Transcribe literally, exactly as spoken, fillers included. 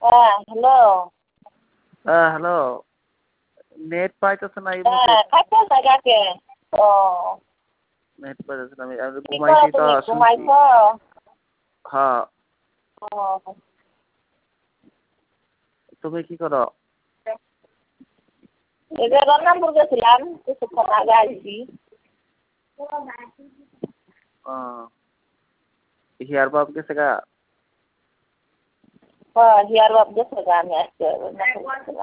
হ্যাঁ হ্যালো হ্যাঁ hello net পাইতেছে না এই মুহূর্তে হ্যাঁ থাকো জায়গাকে ও নেট পাইতেছে না আমি আমি কি করো ঘুমাইছি তো তুমি শুনছি ঘুমাইছো হ্যাঁ ও তুমি কি করো এই যে রন্নাপুর গেছিলাম কিছুক্ষণ আগে আসছি ও হিয়ার বাপ গেছে গা হ্যাঁ হিয়ার বাপ গেছে গা আমি আজকে রন্নাপুর গেছিলাম